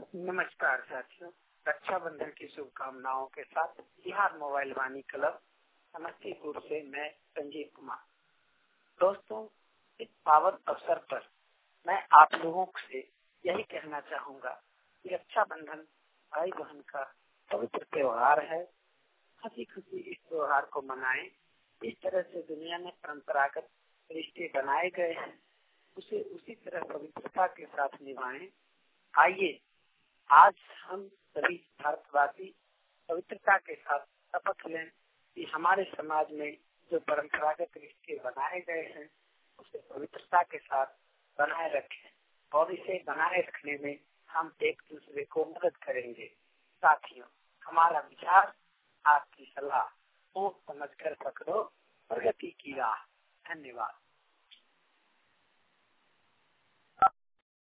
नमस्कार साथियों, रक्षाबंधन की शुभकामनाओं के साथ बिहार मोबाइल वाणी क्लब समस्तीपुर से मैं संजीव कुमार। दोस्तों, इस पावन अवसर पर मैं आप लोगों से यही कहना चाहूँगा कि रक्षाबंधन भाई बहन का पवित्र त्योहार है। हंसी खुशी इस त्योहार को मनाएं। इस तरह से दुनिया में परंपरागत रिश्ते बनाए गए हैं, उसे उसी तरह पवित्रता के साथ निभाएं। आइए आज हम सभी भारतवासी पवित्रता के साथ शपथ लें कि हमारे समाज में जो परंपरागत रिश्ते बनाए गए हैं उसे पवित्रता के साथ बनाए रखें और इसे बनाए रखने में हम एक दूसरे को मदद करेंगे। साथियों, हमारा विचार आपकी सलाह सोच समझ कर पकड़ो प्रगति की राह। धन्यवाद।